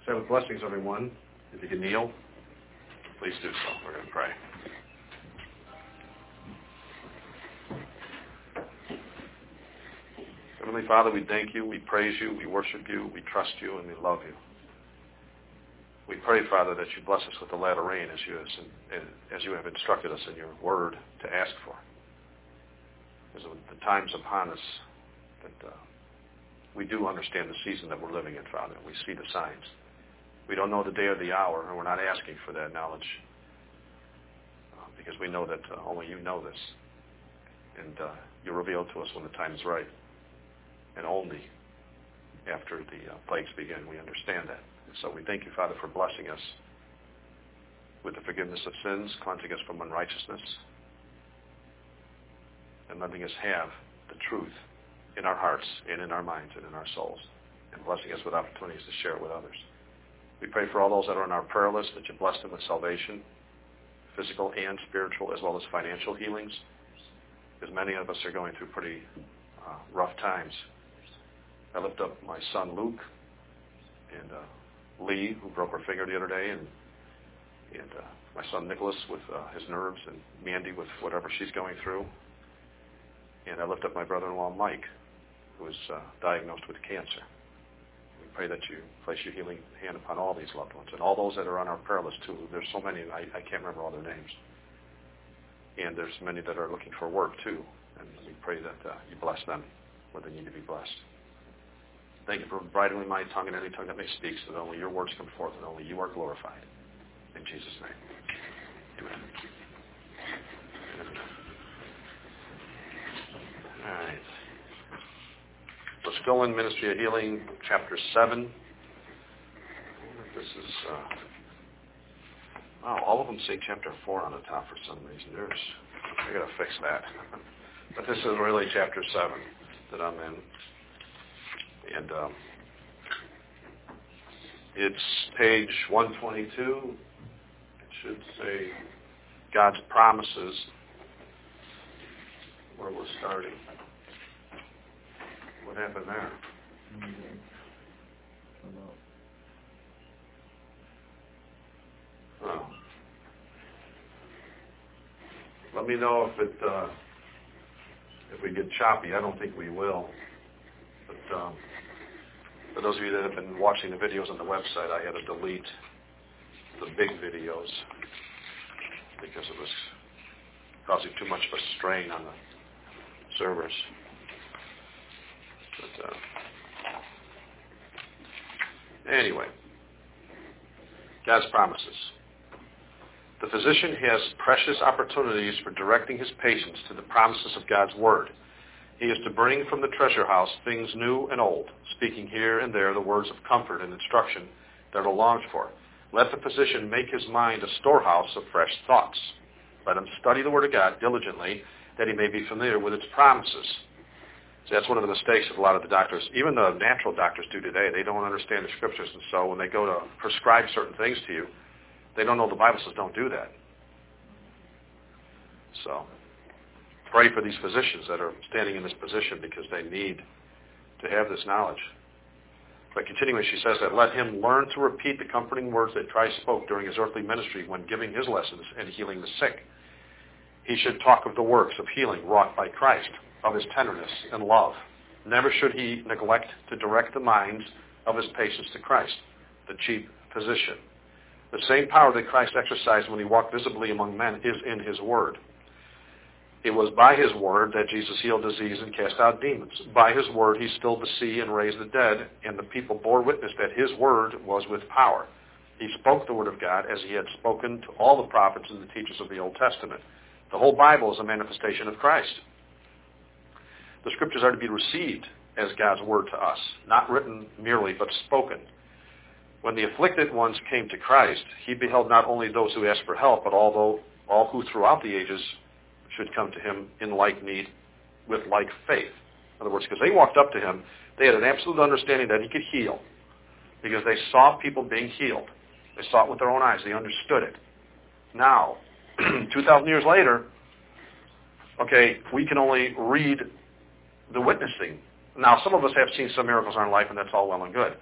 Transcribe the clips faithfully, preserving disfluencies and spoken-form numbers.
Sabbath blessings, everyone. If you can kneel, please do so. We're going to pray. Heavenly Father, we thank you, we praise you, we worship you, we trust you, and we love you. We pray, Father, that you bless us with the latter rain as you, as you have instructed us in your word to ask for. As the time's upon us, that uh, we do understand the season that we're living in, Father. We see the signs. We don't know the day or the hour, and we're not asking for that knowledge uh, because we know that uh, only you know this. And uh, you reveal to us when the time is right. And only after the uh, plagues begin, we understand that. And so we thank you, Father, for blessing us with the forgiveness of sins, cleansing us from unrighteousness, and letting us have the truth in our hearts and in our minds and in our souls, and blessing us with opportunities to share it with others. We pray for all those that are on our prayer list, that you bless them with salvation, physical and spiritual, as well as financial healings, because many of us are going through pretty uh, rough times. I lift up my son Luke and uh, Lee, who broke her finger the other day, and and uh, my son Nicholas with uh, his nerves, and Mandy with whatever she's going through. And I lift up my brother-in-law Mike, who is uh, diagnosed with cancer. We pray that you place your healing hand upon all these loved ones, and all those that are on our prayer list too. There's so many, I, I can't remember all their names. And there's many that are looking for work too, and we pray that uh, you bless them where they need to be blessed. Thank you for bridling my tongue and any tongue that may speak, so that only your words come forth and only you are glorified. In Jesus' name. Amen. Amen. All right. Let's go in Ministry of Healing, chapter seven. This is, uh, wow, all of them say chapter four on the top for some reason. There's, I got to fix that. But this is really chapter seven that I'm in. And um, it's page one twenty-two. It should say God's promises, where we're starting. What happened there? Oh. Let me know if it uh, if we get choppy. I don't think we will. But um, for those of you that have been watching the videos on the website, I had to delete the big videos because it was causing too much of a strain on the servers. But uh, anyway, God's promises. The physician has precious opportunities for directing his patients to the promises of God's word. He is to bring from the treasure house things new and old, speaking here and there the words of comfort and instruction that are longed for. Let the physician make his mind a storehouse of fresh thoughts. Let him study the word of God diligently, that he may be familiar with its promises. So that's one of the mistakes of a lot of the doctors, even the natural doctors do today. They don't understand the scriptures, and so when they go to prescribe certain things to you, they don't know the Bible says don't do that. So pray for these physicians that are standing in this position because they need to have this knowledge. But continuing, she says that let him learn to repeat the comforting words that Christ spoke during his earthly ministry when giving his lessons and healing the sick. He should talk of the works of healing wrought by Christ, of his tenderness and love. Never should he neglect to direct the minds of his patients to Christ, the chief physician. The same power that Christ exercised when he walked visibly among men is in his word. It was by his word that Jesus healed disease and cast out demons. By his word he stilled the sea and raised the dead, and the people bore witness that his word was with power. He spoke the word of God as he had spoken to all the prophets and the teachers of the Old Testament. The whole Bible is a manifestation of Christ. The scriptures are to be received as God's word to us, not written merely, but spoken. When the afflicted ones came to Christ, he beheld not only those who asked for help, but all, all who throughout the ages should come to him in like need with like faith. In other words, because they walked up to him, they had an absolute understanding that he could heal because they saw people being healed. They saw it with their own eyes. They understood it. Now, two thousand years later, okay, we can only read the witnessing. Now, some of us have seen some miracles in our life, and that's all well and good.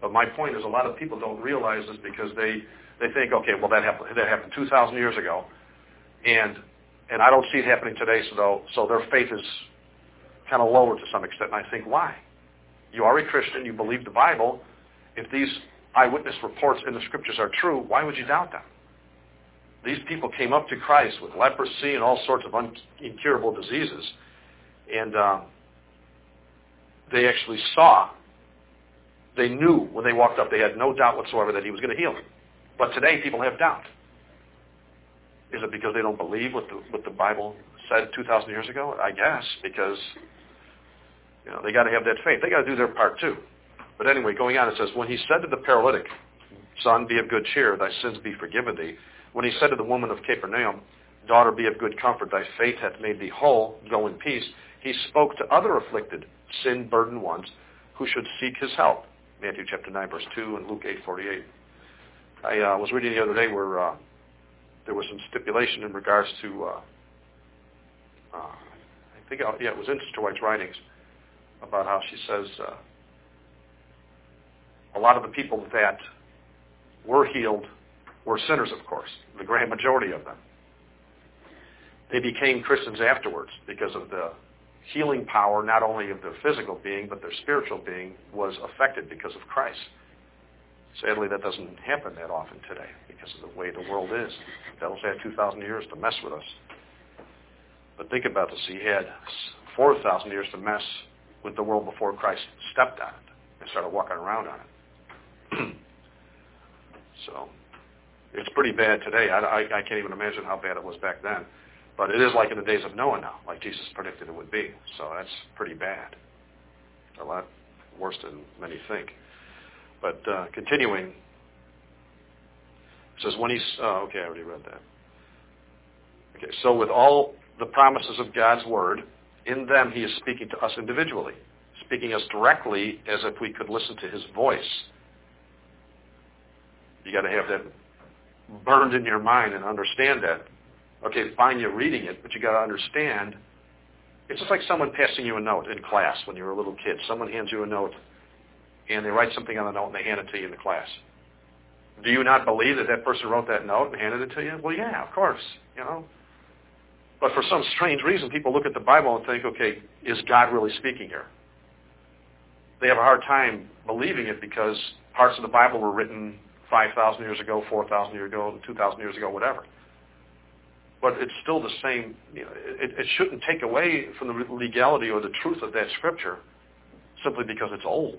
But my point is a lot of people don't realize this because they, they think, okay, well, that happened, that happened two thousand years ago, and and I don't see it happening today, so, though, so their faith is kind of lower to some extent. And I think, why? You are a Christian. You believe the Bible. If these eyewitness reports in the Scriptures are true, why would you doubt them? These people came up to Christ with leprosy and all sorts of un- incurable diseases, and um, they actually saw, they knew when they walked up, they had no doubt whatsoever that he was going to heal them. But today, people have doubt. Is it because they don't believe what the, what the Bible said two thousand years ago? I guess, because you know they got to have that faith. They got to do their part too. But anyway, going on, it says, when he said to the paralytic, son, be of good cheer, thy sins be forgiven thee. When he said to the woman of Capernaum, daughter, be of good comfort, thy faith hath made thee whole, go in peace, he spoke to other afflicted, sin-burdened ones who should seek his help. Matthew chapter nine, verse two, and Luke eight, forty-eight. I uh, was reading the other day where uh, there was some stipulation in regards to, uh, uh, I think, uh, yeah, it was in Sister White's writings, about how she says uh, a lot of the people that were healed were sinners, of course, the grand majority of them. They became Christians afterwards because of the healing power, not only of their physical being, but their spiritual being was affected because of Christ. Sadly, that doesn't happen that often today because of the way the world is. The devil's had two thousand years to mess with us. But think about this. He had four thousand years to mess with the world before Christ stepped on it and started walking around on it. So it's pretty bad today. I, I, I can't even imagine how bad it was back then. But it is like in the days of Noah now, like Jesus predicted it would be. So that's pretty bad. A lot worse than many think. But uh, continuing, it says when he's, oh, okay, I already read that. Okay, so with all the promises of God's word, in them he is speaking to us individually, speaking us directly as if we could listen to his voice. You got to have that burned in your mind and understand that. Okay, fine, you're reading it, but you got to understand. It's just like someone passing you a note in class when you were a little kid. Someone hands you a note, and they write something on the note, and they hand it to you in the class. Do you not believe that that person wrote that note and handed it to you? Well, yeah, of course, you know. But for some strange reason, people look at the Bible and think, okay, is God really speaking here? They have a hard time believing it because parts of the Bible were written five thousand years ago, four thousand years ago, two thousand years ago, whatever. But it's still the same. You know, it, it shouldn't take away from the legality or the truth of that scripture simply because it's old.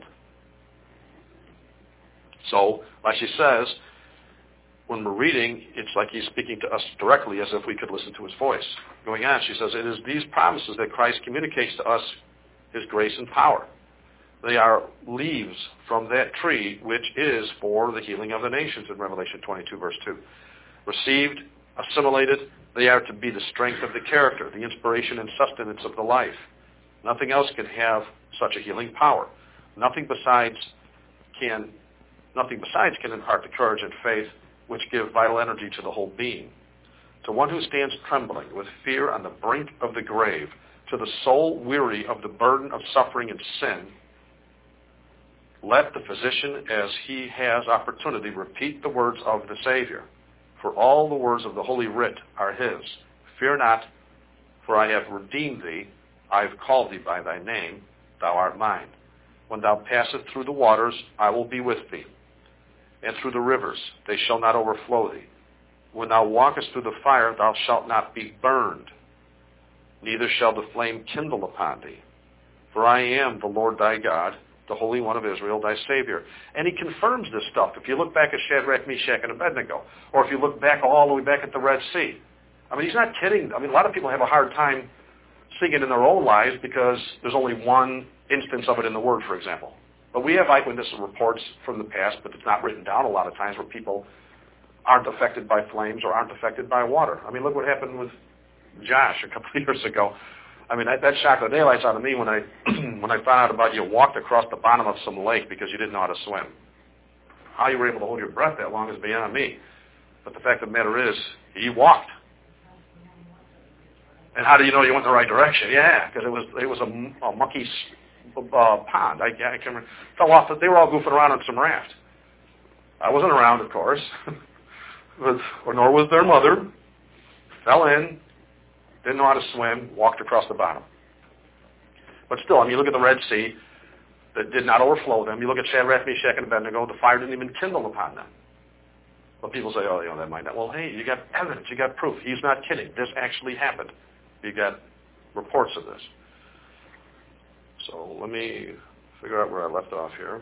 So, like she says, when we're reading, it's like he's speaking to us directly as if we could listen to his voice. Going on, she says, it is these promises that Christ communicates to us his grace and power. They are leaves from that tree which is for the healing of the nations in Revelation twenty-two, verse two. Received, assimilated, they are to be the strength of the character, the inspiration and sustenance of the life. Nothing else can have such a healing power. Nothing besides can, nothing besides can impart the courage and faith which give vital energy to the whole being. To one who stands trembling with fear on the brink of the grave, to the soul weary of the burden of suffering and sin, let the physician, as he has opportunity, repeat the words of the Savior. For all the words of the Holy Writ are his. Fear not, for I have redeemed thee. I have called thee by thy name. Thou art mine. When thou passest through the waters, I will be with thee. And through the rivers, they shall not overflow thee. When thou walkest through the fire, thou shalt not be burned, neither shall the flame kindle upon thee. For I am the Lord thy God, the Holy One of Israel, thy Savior. And he confirms this stuff. If you look back at Shadrach, Meshach, and Abednego, or if you look back all the way back at the Red Sea, I mean, he's not kidding. I mean, a lot of people have a hard time seeing it in their own lives because there's only one instance of it in the Word, for example. But we have eyewitness reports from the past, but it's not written down a lot of times, where people aren't affected by flames or aren't affected by water. I mean, look what happened with Josh a couple of years ago. I mean, that, that shocked the daylights out of me when I when I found out about you walked across the bottom of some lake because you didn't know how to swim. How you were able to hold your breath that long is beyond me. But the fact of the matter is, you walked. And how do you know you went in the right direction? Yeah, because it was it was a, a mucky uh, pond. I, I can't remember. Fell off. They were all goofing around on some raft. I wasn't around, of course, but, or nor was their mother. Fell in, didn't know how to swim, walked across the bottom. But still, I mean, you look at the Red Sea, that did not overflow them. You look at Shadrach, Meshach, and Abednego, the fire didn't even kindle upon them. But people say, oh, you know, that might not. Well, hey, you got evidence, you got proof. He's not kidding. This actually happened. You got reports of this. So let me figure out where I left off here.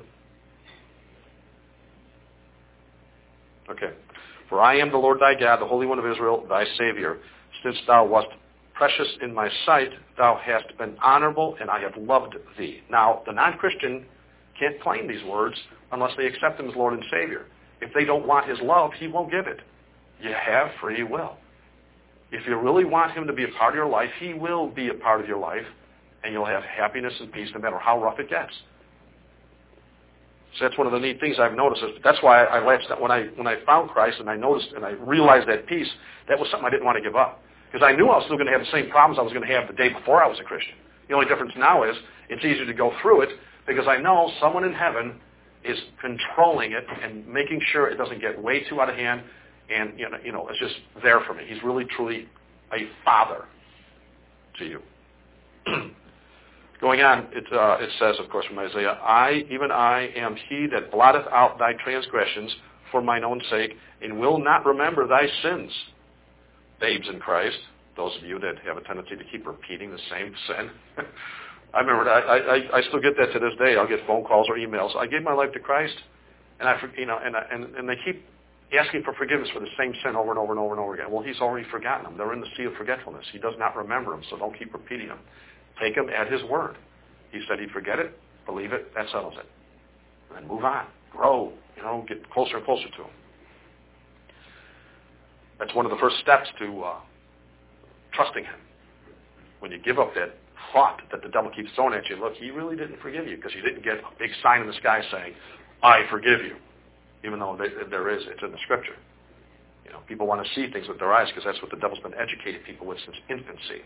Okay. For I am the Lord thy God, the Holy One of Israel, thy Savior. Since thou wast precious in my sight, thou hast been honorable, and I have loved thee. Now, the non-Christian can't claim these words unless they accept him as Lord and Savior. If they don't want his love, he won't give it. You have free will. If you really want him to be a part of your life, he will be a part of your life, and you'll have happiness and peace no matter how rough it gets. So that's one of the neat things I've noticed. That's why I latched that when I when I found Christ and I noticed and I realized that peace, that was something I didn't want to give up. Because I knew I was still going to have the same problems I was going to have the day before I was a Christian. The only difference now is it's easier to go through it because I know someone in heaven is controlling it and making sure it doesn't get way too out of hand, and you know, you know, it's just there for me. He's really, truly a father to you. Going on, it, uh, it says, of course, from Isaiah, I, even I, am he that blotteth out thy transgressions for mine own sake, and will not remember thy sins. Babes in Christ, those of you that have a tendency to keep repeating the same sin. I remember, I, I, I still get that to this day. I'll get phone calls or emails. I gave my life to Christ, and I, you know, and, and and they keep asking for forgiveness for the same sin over and over and over and over again. Well, he's already forgotten them. They're in the sea of forgetfulness. He does not remember them, so don't keep repeating them. Take him at his word. He said he'd forget it, believe it, that settles it. And then move on, grow, you know, get closer and closer to him. That's one of the first steps to uh, trusting him. When you give up that thought that the devil keeps throwing at you, look, he really didn't forgive you because you didn't get a big sign in the sky saying, I forgive you, even though they, there is, it's in the scripture. You know, people want to see things with their eyes because that's what the devil's been educating people with since infancy.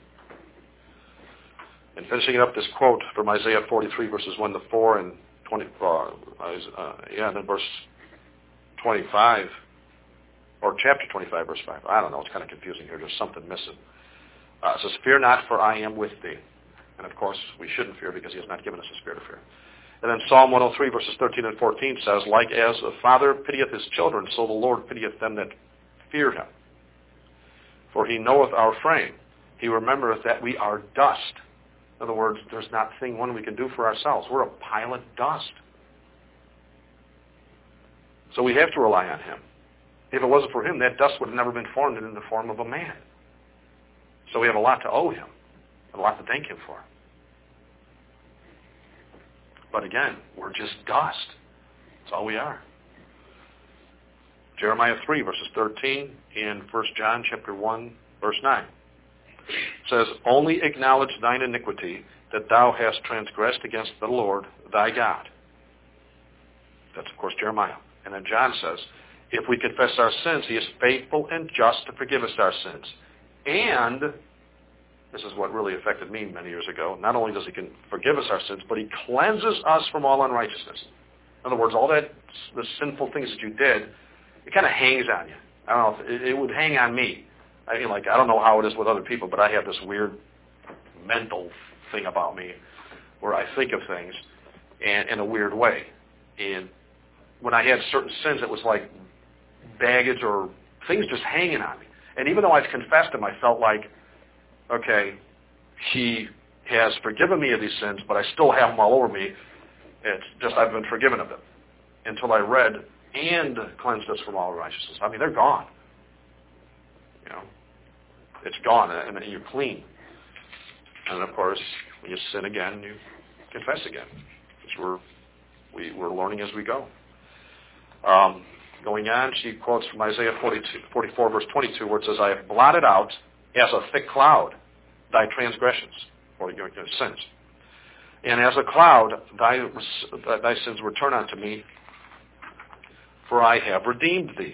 And finishing up this quote from Isaiah forty-three, verses one to four, and twenty, uh, uh, yeah, and then verse twenty-five, or chapter twenty-five, verse five. I don't know. It's kind of confusing here. There's something missing. Uh, it says, fear not, for I am with thee. And, of course, we shouldn't fear because he has not given us a spirit of fear. And then Psalm one oh three, verses thirteen and fourteen says, like as a father pitieth his children, so the Lord pitieth them that fear him. For he knoweth our frame. He remembereth that we are dust. In other words, there's not thing one we can do for ourselves. We're a pile of dust. So we have to rely on him. If it wasn't for him, that dust would have never been formed in the form of a man. So we have a lot to owe him, a lot to thank him for. But again, we're just dust. That's all we are. Jeremiah three, verses thirteen, and First John chapter one, verse nine. It says, only acknowledge thine iniquity, that thou hast transgressed against the Lord thy God. That's, of course, Jeremiah. And then John says, if we confess our sins, he is faithful and just to forgive us our sins. And, this is what really affected me many years ago, not only does he forgive us our sins, but he cleanses us from all unrighteousness. In other words, all that, the sinful things that you did, it kind of hangs on you. I don't know, if it, it would hang on me. I mean, like, I don't know how it is with other people, but I have this weird mental thing about me where I think of things and, in a weird way. And when I had certain sins, it was like baggage or things just hanging on me. And even though I've confessed them, I felt like, okay, he has forgiven me of these sins, but I still have them all over me. It's just I've been forgiven of them until I read and cleansed us from all righteousness. I mean, they're gone. You know, it's gone, and you're clean. And of course, when you sin again, you confess again, because we're we, we're learning as we go. Um, going on, she quotes from Isaiah forty-two, forty-four, verse twenty-two, where it says, "I have blotted out as a thick cloud thy transgressions," or your sins, "and as a cloud thy thy sins return unto me, for I have redeemed thee."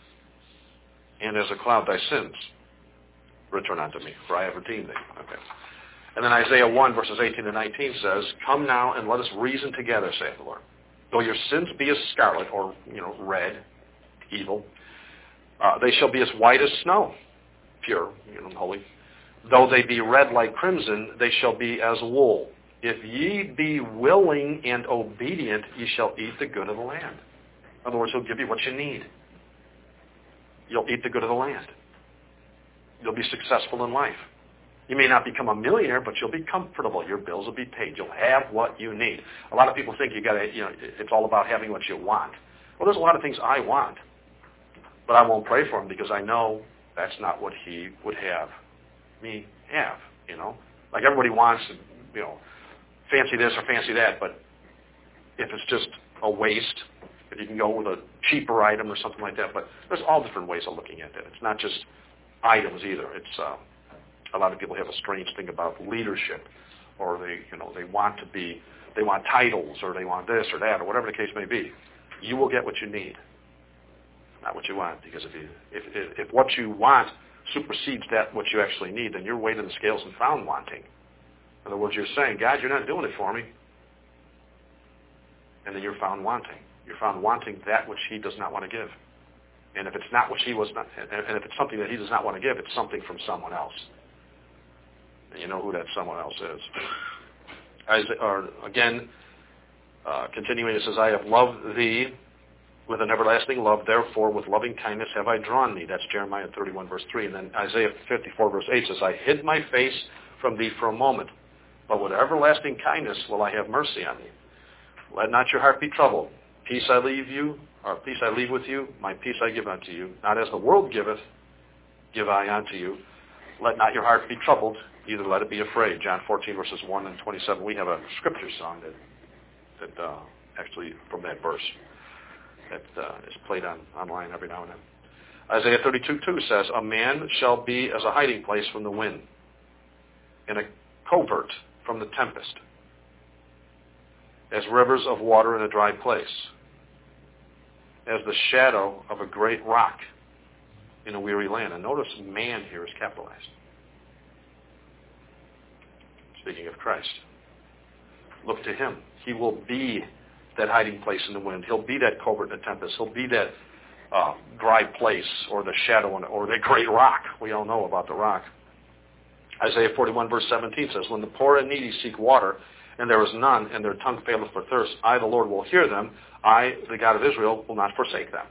And as a cloud thy sins return unto me, for I have redeemed thee. Okay. And then Isaiah one, verses eighteen to nineteen says, come now and let us reason together, saith the Lord. Though your sins be as scarlet, or, you know, red, evil, uh, they shall be as white as snow, pure, you know, holy. Though they be red like crimson, they shall be as wool. If ye be willing and obedient, ye shall eat the good of the land. In other words, he'll give you what you need. You'll eat the good of the land. You'll be successful in life. You may not become a millionaire, but you'll be comfortable. Your bills will be paid. You'll have what you need. A lot of people think you got to, you know, it's all about having what you want. Well, there's a lot of things I want, but I won't pray for them because I know that's not what he would have me have. You know, like everybody wants, you know, fancy this or fancy that, but if it's just a waste, if you can go with a cheaper item or something like that, but there's all different ways of looking at it. It's not just items either. It's uh, a lot of people have a strange thing about leadership, or they, you know, they want to be, they want titles, or they want this or that, or whatever the case may be. You will get what you need, not what you want, because if you, if, if, if what you want supersedes that what you actually need, then you're weighed in the scales and found wanting. In other words, you're saying, God, you're not doing it for me, and then you're found wanting. You're found wanting that which he does not want to give. And if it's not what he was not, and if it's something that he does not want to give, it's something from someone else. And you know who that someone else is. Isaiah, or again, uh, continuing, it says, I have loved thee with an everlasting love, therefore with loving kindness have I drawn thee. That's Jeremiah thirty-one, verse three. And then Isaiah fifty-four, verse eight says, I hid my face from thee for a moment, but with everlasting kindness will I have mercy on thee. Let not your heart be troubled. Peace I leave you, or peace I leave with you, my peace I give unto you. Not as the world giveth, give I unto you. Let not your heart be troubled, neither let it be afraid. John fourteen, verses one and twenty-seven. We have a scripture song that, that uh, actually from that verse that uh, is played on online every now and then. Isaiah thirty-two, two says, a man shall be as a hiding place from the wind, and a covert from the tempest, as rivers of water in a dry place, as the shadow of a great rock in a weary land. And notice man here is capitalized. Speaking of Christ. Look to him. He will be that hiding place in the wind. He'll be that covert in the tempest. He'll be that uh, dry place, or the shadow, or the great rock. We all know about the rock. Isaiah forty-one, verse seventeen says, when the poor and needy seek water, and there is none, and their tongue faileth for thirst, I, the Lord, will hear them. I, the God of Israel, will not forsake them.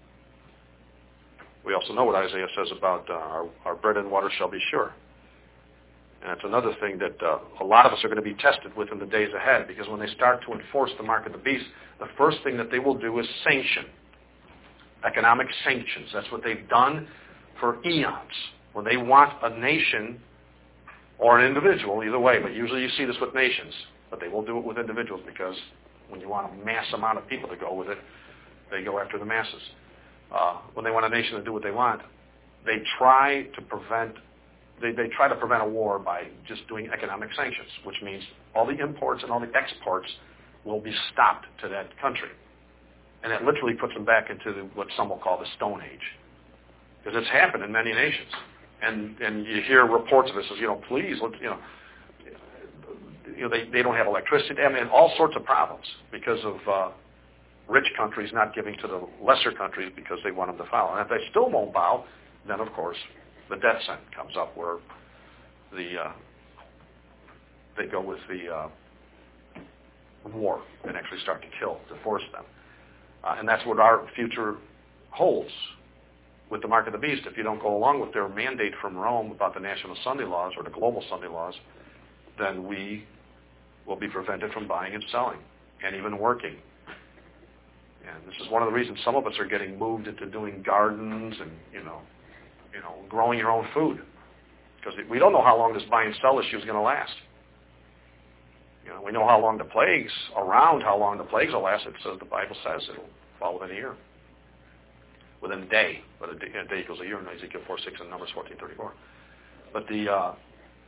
We also know what Isaiah says about uh, our, our bread and water shall be sure. And that's another thing that uh, a lot of us are going to be tested with in the days ahead, because when they start to enforce the mark of the beast, the first thing that they will do is sanction. Economic sanctions. That's what they've done for eons. When they want a nation or an individual, either way, but usually you see this with nations, but they will do it with individuals, because when you want a mass amount of people to go with it, they go after the masses. Uh, when they want a nation to do what they want, they try to prevent They, they try to prevent a war by just doing economic sanctions, which means all the imports and all the exports will be stopped to that country. And it literally puts them back into the, what some will call the Stone Age. Because it's happened in many nations. And and you hear reports of this as, you know, please, let's, you know, you know, they, they don't have electricity. I mean, all sorts of problems because of uh, rich countries not giving to the lesser countries because they want them to follow. And if they still won't bow, then, of course, the death sentence comes up, where the uh, they go with the uh, war and actually start to kill, to force them. Uh, and that's what our future holds with the mark of the beast. If you don't go along with their mandate from Rome about the national Sunday laws or the global Sunday laws, then we will be prevented from buying and selling and even working. And this is one of the reasons some of us are getting moved into doing gardens and, you know, you know, growing your own food. Because we don't know how long this buy and sell issue is going to last. You know, we know how long the plagues, around how long the plagues will last. It says, the Bible says it'll fall within a year. Within a day. But a day, a day equals a year in Ezekiel four six and Numbers fourteen thirty-four. But the uh,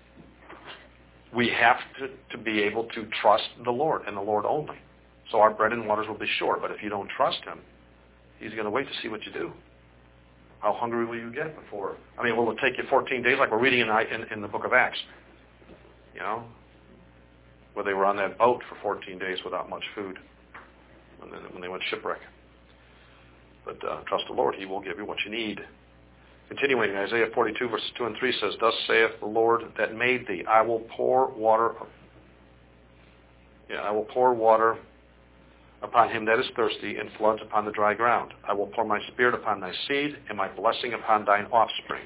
we have to, to be able to trust the Lord and the Lord only. So our bread and waters will be sure. But if you don't trust him, he's going to wait to see what you do. How hungry will you get before? I mean, will it take you fourteen days like we're reading in, in, in the book of Acts? you know, where they were on that boat for fourteen days without much food when they, when they went shipwreck. But uh, trust the Lord, He will give you what you need. Continuing, Isaiah forty-two, verses two and three says, Thus saith the Lord that made thee, I will pour water, yeah, I will pour water upon him that is thirsty, and floods upon the dry ground. I will pour my spirit upon thy seed, and my blessing upon thine offspring.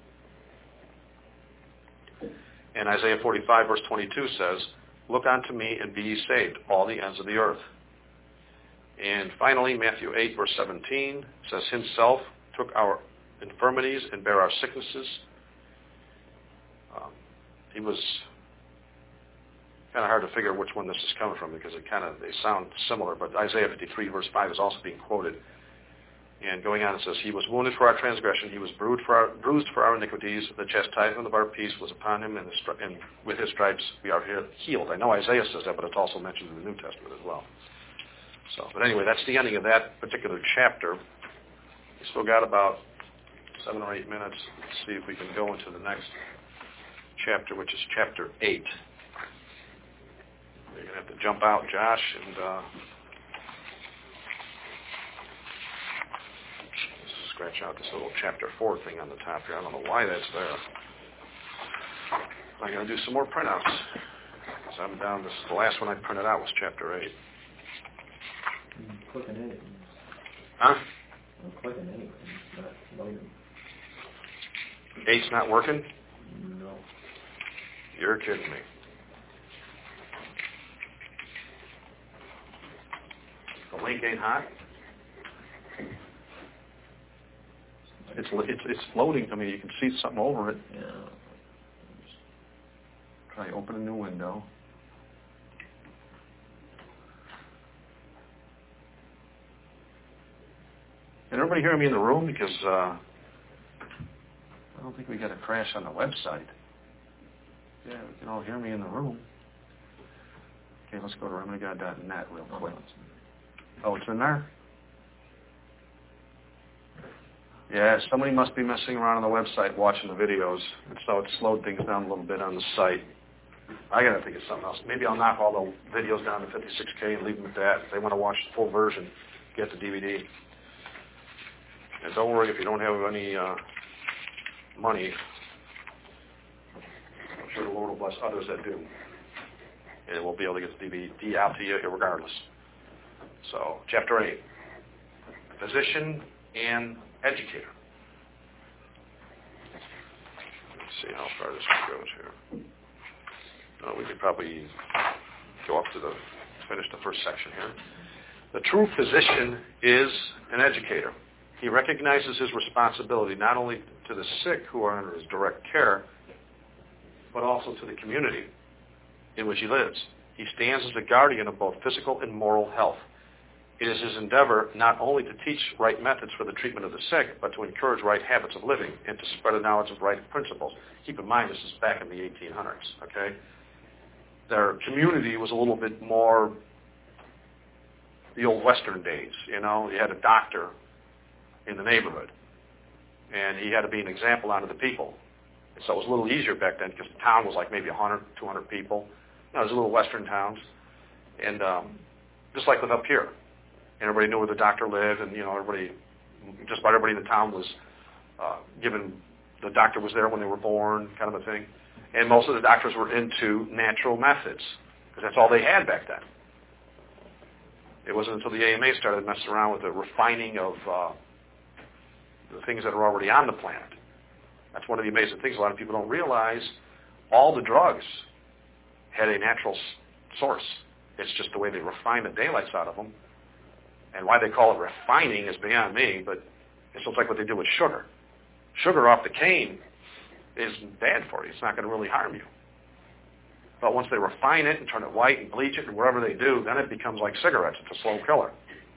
And Isaiah forty-five, verse twenty-two says, Look unto me, and be ye saved, all the ends of the earth. And finally, Matthew eight, verse seventeen says, Himself took our infirmities and bare our sicknesses. Um, he was kind of hard to figure which one this is coming from because it kind of they sound similar. But Isaiah fifty-three, verse five is also being quoted. And going on, it says, He was wounded for our transgression, He was bruised for our, bruised for our iniquities. The chastisement of our peace was upon Him, and, the stri- and with His stripes we are healed. I know Isaiah says that, but it's also mentioned in the New Testament as well. So, but anyway, that's the ending of that particular chapter. We still got about seven or eight minutes. Let's see if we can go into the next chapter, which is chapter eight. You're going to have to jump out, Josh, and uh, scratch out this little chapter four thing on the top here. I don't know why that's there. I'm going to do some more printouts. So I'm down. This the last one I printed out was chapter eight. I'm clicking anything. Huh? I'm clicking anything. It's not loading. Eight's not working? No. You're kidding me. The link ain't hot? It's, it's it's loading to me. You can see something over it. Yeah. Try open a new window. Can everybody hear me in the room? Because uh, I don't think we got a crash on the website. Yeah, we can all hear me in the room. Okay, let's go to remedy god dot net real quick. Oh, it's in there? Yeah, somebody must be messing around on the website watching the videos, and so it slowed things down a little bit on the site. I got to think of something else. Maybe I'll knock all the videos down to fifty-six K and leave them at that. If they want to watch the full version, get the D V D. And don't worry if you don't have any uh, money. I'm sure the Lord will bless others that do. And we'll be able to get the D V D out to you regardless. So, chapter eight. Physician and educator. Let's see how far this one goes here. Uh, we could probably go up to the, finish the first section here. The true physician is an educator. He recognizes his responsibility not only to the sick who are under his direct care, but also to the community in which he lives. He stands as the guardian of both physical and moral health. It is his endeavor not only to teach right methods for the treatment of the sick, but to encourage right habits of living and to spread a knowledge of right principles. Keep in mind, this is back in the eighteen hundreds, okay? Their community was a little bit more the old Western days, you know? You had a doctor in the neighborhood, and he had to be an example unto the people. And so it was a little easier back then because the town was like maybe one hundred, two hundred people. You know, it was little Western towns. And um, just like with up here. And everybody knew where the doctor lived, and, you know, everybody, just about everybody in the town was uh, given, the doctor was there when they were born, kind of a thing. And most of the doctors were into natural methods, because that's all they had back then. It wasn't until the A M A started messing around with the refining of uh, the things that are already on the planet. That's one of the amazing things a lot of people don't realize. All the drugs had a natural s- source. It's just the way they refine the daylights out of them. And why they call it refining is beyond me, but it's just like what they do with sugar. Sugar off the cane is bad for you. It's not going to really harm you. But once they refine it and turn it white and bleach it and whatever they do, then it becomes like cigarettes. It's a slow killer.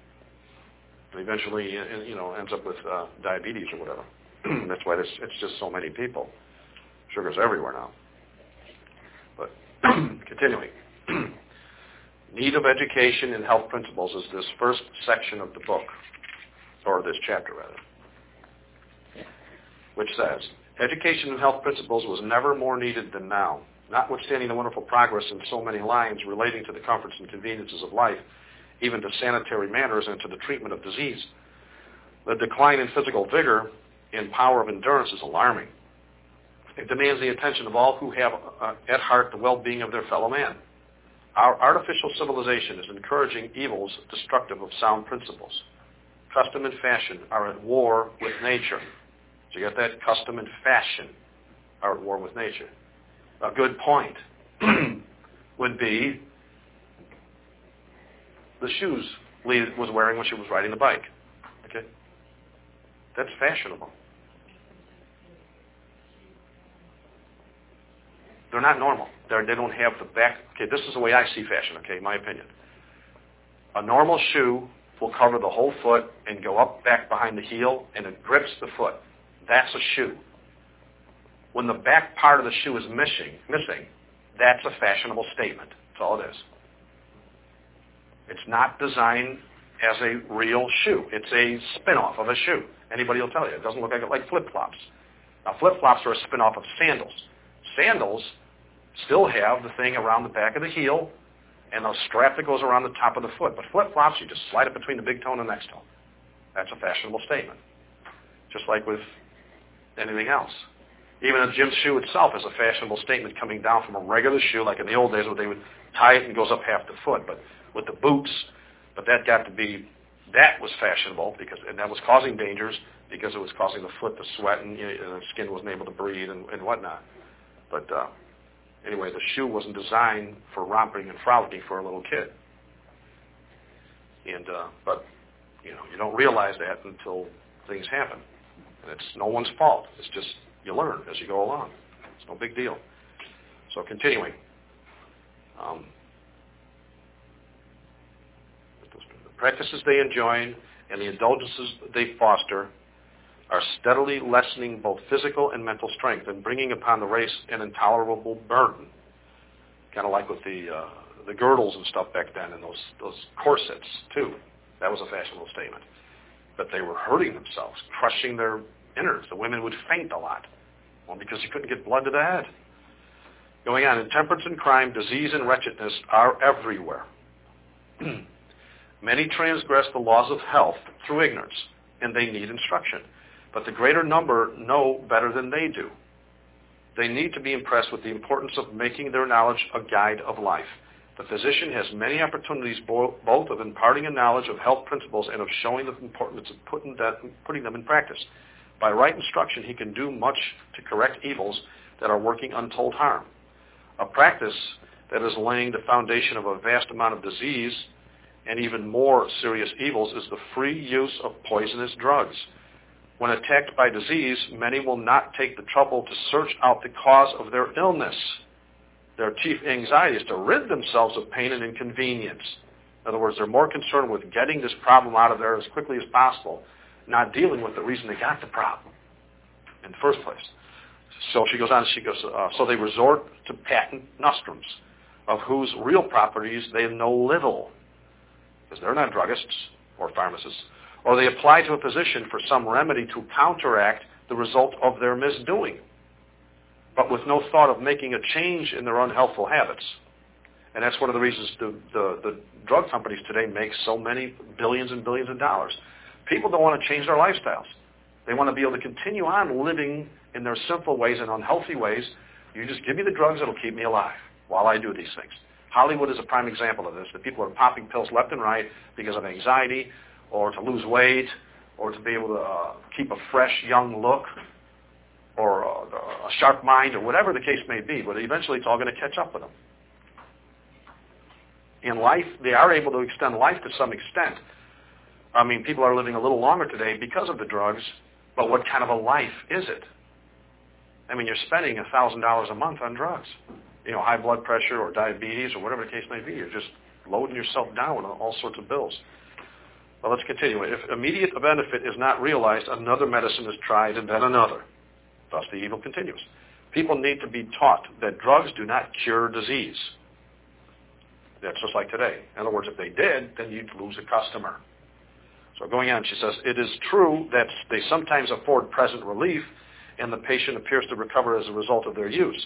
And eventually, you know, ends up with uh, diabetes or whatever. That's why this, it's just so many people. Sugar's everywhere now. But continuing. Need of education and health principles is this first section of the book, or this chapter rather, which says, education and health principles was never more needed than now. notwithstanding the wonderful progress in so many lines relating to the comforts and conveniences of life, even to sanitary manners and to the treatment of disease, the decline in physical vigor and power of endurance is alarming. It demands the attention of all who have uh, at heart the well-being of their fellow man. Our artificial civilization is encouraging evils destructive of sound principles. Custom and fashion are at war with nature. So you get that? Custom and fashion are at war with nature. A good point would be the shoes Lee was wearing when she was riding the bike. Okay? That's fashionable. They're not normal. They're, they don't have the back. Okay, this is the way I see fashion, okay, my opinion. A normal shoe will cover the whole foot and go up back behind the heel, and it grips the foot. That's a shoe. When the back part of the shoe is missing, missing, that's a fashionable statement. That's all it is. It's not designed as a real shoe. It's a spin-off of a shoe. Anybody will tell you. It doesn't look like it, like flip-flops. Now, flip-flops are a spin-off of sandals. Sandals still have the thing around the back of the heel and a strap that goes around the top of the foot. But flip-flops, you just slide it between the big toe and the next toe. That's a fashionable statement. Just like with anything else. Even a gym shoe itself is a fashionable statement coming down from a regular shoe, like in the old days where they would tie it and it goes up half the foot. But with the boots, but that got to be, that was fashionable, because, and that was causing dangers because it was causing the foot to sweat and, you know, and the skin wasn't able to breathe and, and whatnot. But uh, anyway, the shoe wasn't designed for romping and frolicking for a little kid. And uh, but you know, you don't realize that until things happen, and it's no one's fault. It's just you learn as you go along. It's no big deal. So continuing, um, the practices they enjoin and the indulgences they foster are steadily lessening both physical and mental strength and bringing upon the race an intolerable burden. Kind of like with the uh, the girdles and stuff back then, and those those corsets too. That was a fashionable statement. But they were hurting themselves, crushing their innards. The women would faint a lot, well, because you couldn't get blood to the head. Going on, intemperance and crime, disease and wretchedness are everywhere. Many transgress the laws of health through ignorance, and they need instruction. But the greater number know better than they do. They need to be impressed with the importance of making their knowledge a guide of life. The physician has many opportunities both of imparting a knowledge of health principles and of showing the importance of putting, that, putting them in practice. By right instruction, he can do much to correct evils that are working untold harm. A practice that is laying the foundation of a vast amount of disease and even more serious evils is the free use of poisonous drugs. When attacked by disease, many will not take the trouble to search out the cause of their illness. Their chief anxiety is to rid themselves of pain and inconvenience. In other words, they're more concerned with getting this problem out of there as quickly as possible, not dealing with the reason they got the problem in the first place. So she goes on, she goes, uh, so they resort to patent nostrums, of whose real properties they know little, because they're not druggists or pharmacists, or they apply to a physician for some remedy to counteract the result of their misdoing, but with no thought of making a change in their unhealthful habits. And that's one of the reasons the, the, the drug companies today make so many billions and billions of dollars. People don't want to change their lifestyles. They want to be able to continue on living in their sinful ways and unhealthy ways. You just give me the drugs that'll keep me alive while I do these things. Hollywood is a prime example of this. The people are popping pills left and right because of anxiety or to lose weight or to be able to uh, keep a fresh, young look or a, a sharp mind or whatever the case may be. But eventually it's all going to catch up with them. In life, they are able to extend life to some extent. I mean, people are living a little longer today because of the drugs, but what kind of a life is it? I mean, you're spending one thousand dollars a month on drugs. You know, high blood pressure or diabetes or whatever the case may be. You're just loading yourself down with all sorts of bills. Well, let's continue. If immediate benefit is not realized, another medicine is tried and then another. Thus the evil continues. People need to be taught that drugs do not cure disease. That's just like today. In other words, if they did, then you'd lose a customer. So going on, she says, it is true that they sometimes afford present relief and the patient appears to recover as a result of their use.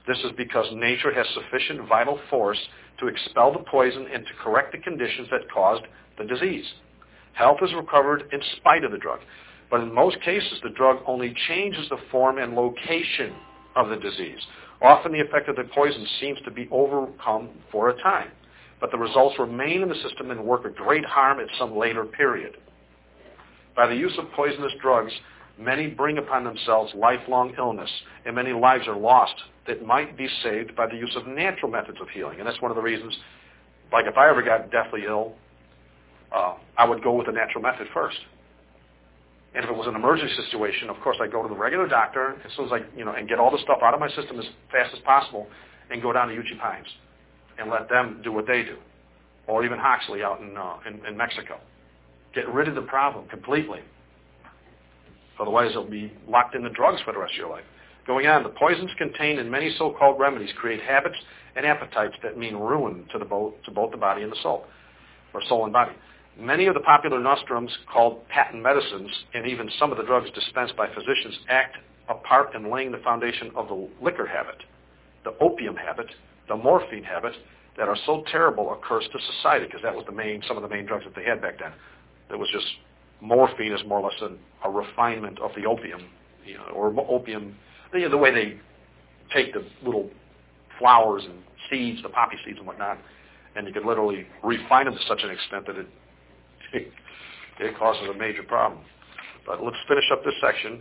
This is because nature has sufficient vital force to expel the poison and to correct the conditions that caused the disease. Health is recovered in spite of the drug. But in most cases, the drug only changes the form and location of the disease. Often the effect of the poison seems to be overcome for a time, but the results remain in the system and work a great harm at some later period. By the use of poisonous drugs, many bring upon themselves lifelong illness, and many lives are lost that might be saved by the use of natural methods of healing. And that's one of the reasons, like if I ever got deathly ill, uh, I would go with the natural method first. And if it was an emergency situation, of course, I'd go to the regular doctor as soon as I, you know, and get all the stuff out of my system as fast as possible and go down to Uchee Pines and let them do what they do. Or even Hoxley out in, uh, in, in Mexico. Get rid of the problem completely. Otherwise, you'll be locked into drugs for the rest of your life. Going on, the poisons contained in many so-called remedies create habits and appetites that mean ruin to, the both, to both the body and the soul, or soul and body. Many of the popular nostrums called patent medicines, and even some of the drugs dispensed by physicians, act a part in laying the foundation of the liquor habit, the opium habit, the morphine habit, that are so terrible a curse to society, because that was the main, some of the main drugs that they had back then. It was just, morphine is more or less an, a refinement of the opium, you know, or opium, you know, the way they take the little flowers and seeds, the poppy seeds and whatnot, and you could literally refine them to such an extent that it It, it causes a major problem. But let's finish up this section.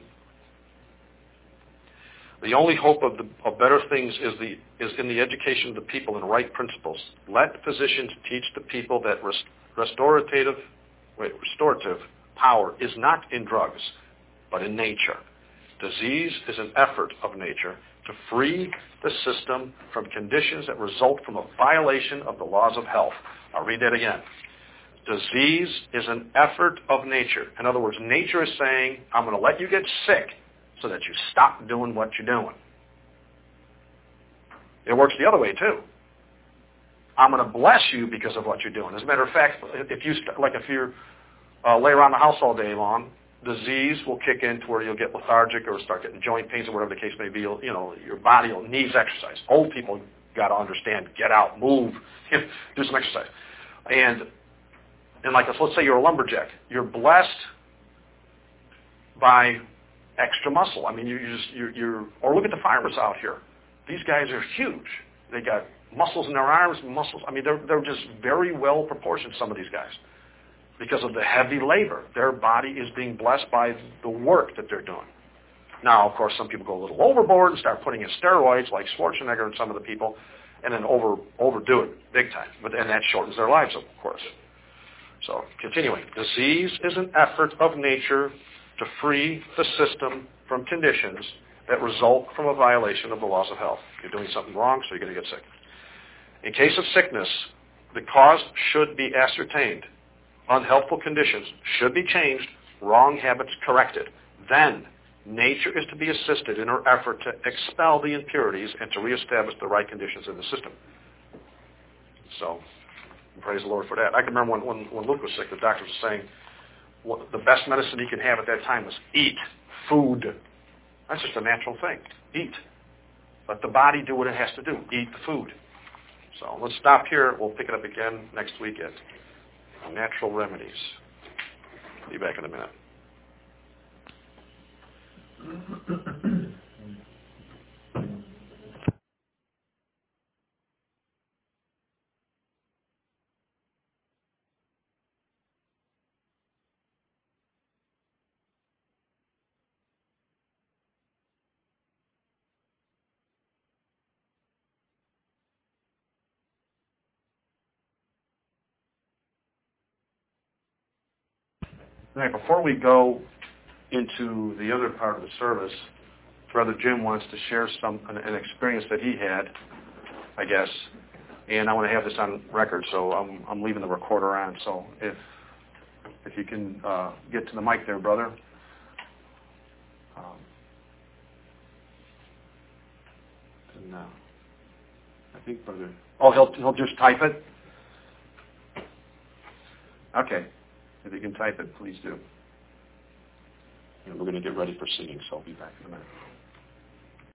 The only hope of, the, of better things is, the, is in the education of the people in right principles. Let physicians teach the people that rest, restorative, wait, restorative power is not in drugs, but in nature. Disease is an effort of nature to free the system from conditions that result from a violation of the laws of health. I'll read that again. Disease is an effort of nature. In other words, nature is saying, I'm going to let you get sick so that you stop doing what you're doing. It works the other way, too. I'm going to bless you because of what you're doing. As a matter of fact, if you, like if you uh, lay around the house all day long, disease will kick in to where you'll get lethargic or start getting joint pains or whatever the case may be. You'll, you know, your body will needs exercise. Old people got to understand, get out, move, do some exercise. And And like, let's say you're a lumberjack. You're blessed by extra muscle. I mean, you, you just, you're, you're, or look at the farmers out here. These guys are huge. They got muscles in their arms, muscles. I mean, they're, they're just very well proportioned, some of these guys, because of the heavy labor. Their body is being blessed by the work that they're doing. Now, of course, some people go a little overboard and start putting in steroids, like Schwarzenegger and some of the people, and then over overdo it big time. But and that shortens their lives, of course. So, continuing. Disease is an effort of nature to free the system from conditions that result from a violation of the laws of health. You're doing something wrong, so you're going to get sick. In case of sickness, the cause should be ascertained. Unhealthful conditions should be changed, wrong habits corrected. Then, nature is to be assisted in her effort to expel the impurities and to reestablish the right conditions in the system. So, praise the Lord for that. I can remember when, when, when Luke was sick, the doctors were saying well, the best medicine he could have at that time was eat food. That's just a natural thing. Eat. Let the body do what it has to do. Eat the food. So let's stop here. We'll pick it up again next week at Natural Remedies. Be back in a minute. All right, before we go into the other part of the service, Brother Jim wants to share some an, an experience that he had, I guess, and I want to have this on record, so I'm I'm leaving the recorder on. So if if you can uh, get to the mic there, brother. Um, and, uh, I think, brother. Oh, he'll he'll just type it. Okay. If you can type it, please do. And we're going to get ready for singing, so I'll be back in a minute.